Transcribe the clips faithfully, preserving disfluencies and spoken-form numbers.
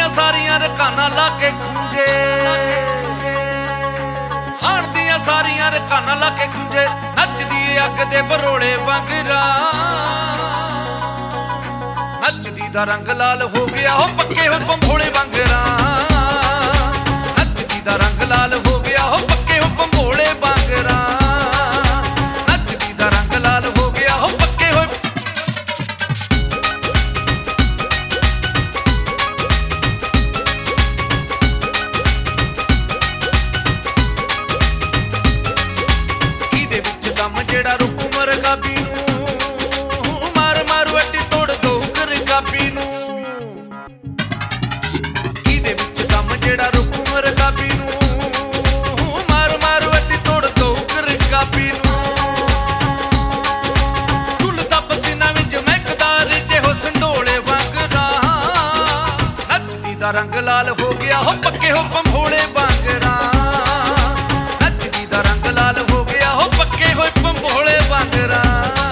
ਸਾਰੀਆਂ ਰਕਾਨਾਂ ਲਾ ਕੇ ਖੁੰਝੇ, ਹਾਣ ਦੀਆਂ ਸਾਰੀਆਂ ਰਕਾਨਾਂ ਲਾ ਕੇ ਖੁੰਝੇ, ਨੱਚਦੀ ਅੱਗ ਦੇ ਬਰੋਲੇ ਵਾਂਗਰਾ, ਨੱਚਦੀ ਦਾ ਰੰਗ ਲਾਲ ਹੋ ਗਿਆ ਹੋ ਪੱਕੇ ਹੋਏ ਪੰਭੋਲੇ ਵਾਂਗਰਾ, ਨੱਚਦੀ ਦਾ ਰੰਗ ਲਾਲ ਹੋ ਗਿਆ ਹੋ ਪੱਕੇ ਹੋਏ ਪੰਭੋਲੇ ਵਾਂਗਰਾ, ਨੱਚਦੀ ਦਾ ਰੰਗ ਲਾਲ ਹੋ ਗਿਆ ਹੋ ਪੱਕੇ ਹੋਏ। ਇਹਦੇ ਵਿੱਚ ਦਮ ਜਿਹੜਾ ਰੁਕ ਮਰ ਗਾਬੀ ਨੂੰ, ਮਾਰ ਮਾਰੂ ਅੱਡੀ ਤੋੜ ਦੋ ਕਰ ਗਾਬੀ ਨੂੰ, ਇਹਦੇ ਵਿੱਚ ਦਮ ਜਿਹੜਾ ਰੁਕ ਮਰ ਗਾਬੀ ਨੂੰ, ਮਾਰ ਮਾਰੂ ਅੱਡੀ ਤੋੜ ਦੋ ਕਰ ਗਾਬੀ ਨੂੰ, ਢੁੱਲਦਾ ਪਸੀਨਾ ਵਿੱਚ ਮਹਿਕਦਾ ਰਿਜੇ ਹੋ ਸੰਢੋਲੇ ਵਾਂਗਰਾ, ਨੱਚਦੀ ਦਾ ਰੰਗ ਲਾਲ ਹੋ ਗਿਆ ਹੋ ਪੱਕੇ ਹੋ ਪੰਭੋਲੇ ਵਾਂਗਰਾ, ਨੱਚਦੀ ਦਾ ਰੰਗ ਲਾਲ ਹੋ ਗਿਆ ਹੋ ਪੱਕੇ ਹੋਏ ਪੰਭੋਲੇ ਵਾਂਗਰਾ।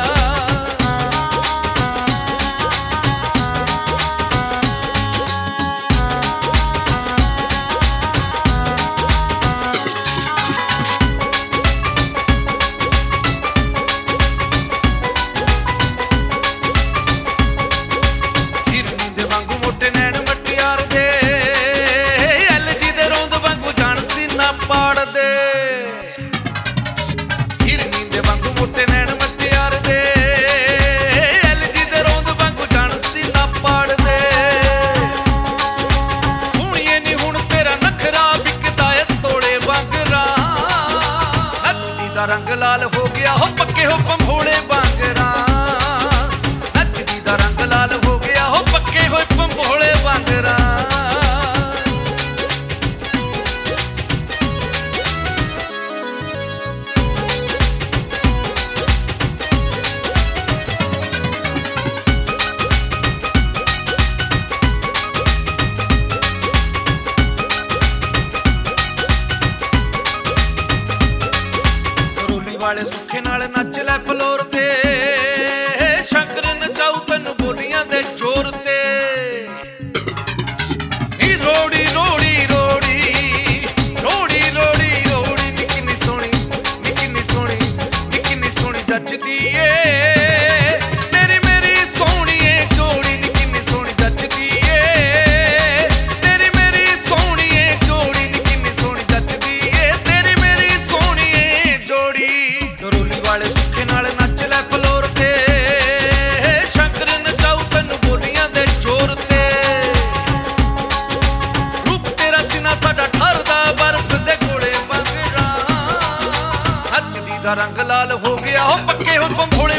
ਹਿਰਨੀ ਦੇ ਵਾਂਗੂ ਮੋਟੇ ਨੈਣ ਮਟਿਆਰ ਦੇ, ਐਲ ਜੀ ਦੇ ਰੌਂਦ ਵਾਂਗੂ ਜਾਣ ਸੀਨਾ ਪਾੜਦੇ, ਹਿਰਨੀ ਦੇ ਵਾਂਗੂ ਮੋਟੇ ਨੈਣ ਮਟਿਆਰ ਦੇ, ਐਲ ਜੀ ਦੇ ਰੌਂਦ ਵਾਂਗੂ ਜਾਣ ਸੀਨਾ ਪਾੜਦੇ, ਸੋਹਣੀਏ ਨੀ ਹੁਣ ਤੇਰਾ ਨਖਰਾ ਵਿਕਦਾ ਏ ਤੋੜੇ ਵਾਂਗਰਾ, ਨੱਚਦੀ ਦਾ ਰੰਗ ਲਾਲ ਹੋ ਗਿਆ ਹੋ ਪੱਕੇ ਹੋ ਪੰਭੋਲੇ ਵਾਂਗਰਾ, ਨੱਚਦੀ ਦਾ ਰੰਗ ਲਾਲ ਹੋ ਗਿਆ ਹੋ ਪੱਕੇ ਹੋਏ ਪੰਭੋਲੇ ਵਾਂਗਰਾ। ਰੋਲੀ ਵਾਲੇ ਸੁੱਖੇ ਨਾਲ ਨੱਚ ਲੈ ਫਲੋਰ ਤੇ, ਸ਼ੰਕਰ ਨਚਾਊ ਤੈਨੂੰ ਬੋਲੀਆਂ ਦੇ ਜ਼ੋਰ ਤੇ, ਨੀ ਰੋੜੀ ਰੋੜੀ ਰੋੜੀ ਰੋੜੀ ਰੋੜੀ ਰੋੜੀ, ਨੀ ਕਿੰਨੀ ਸੋਹਣੀ ਨੀ ਕਿੰਨੀ ਸੋਹਣੀ ਨੀ ਕਿੰਨੀ ਸੋਹਣੀ ਜੱਚਦੀ ਏ ਤੇਰੀ ਮੇਰੀ ਸੋਹਣੀਏ ਜੋੜੀ, ਨੀ ਕਿੰਨੀ ਸੋਹਣੀ ਜੱਚਦੀ ਏ ਤੇਰੀ ਮੇਰੀ ਸੋਹਣੀਏ ਜੋੜੀ, ਨੀ ਕਿੰਨੀ ਸੋਹਣੀ ਜੱਚਦੀ ਏ ਤੇਰੀ ਮੇਰੀ ਸੋਹਣੀਏ ਜੋੜੀ। ਰੋਲੀ ਵਾਲੇ ਸੁੱਖੇ ਨਾਲ ਨੱਚ ਲੈ ਫਲੋਰ ਤੇ, ਸ਼ੰਕਰ ਨਚਾਊ ਤੈਨੂੰ ਬੋਲੀਆਂ ਦੇ ਜ਼ੋਰ ਤੇ, ਰੂਪ ਤੇਰਾ ਸੀਨਾ ਸਾਡਾ ਠਰਦਾ ਬਰਫ਼ ਦੇ ਗੋਲੇ ਵਾਂਗਰਾ, ਨੱਚਦੀ ਦਾ ਰੰਗ ਲਾਲ ਹੋ ਗਿਆ ਹੋ ਪੱਕੇ ਹੋ ਪੰਭੋਲੇ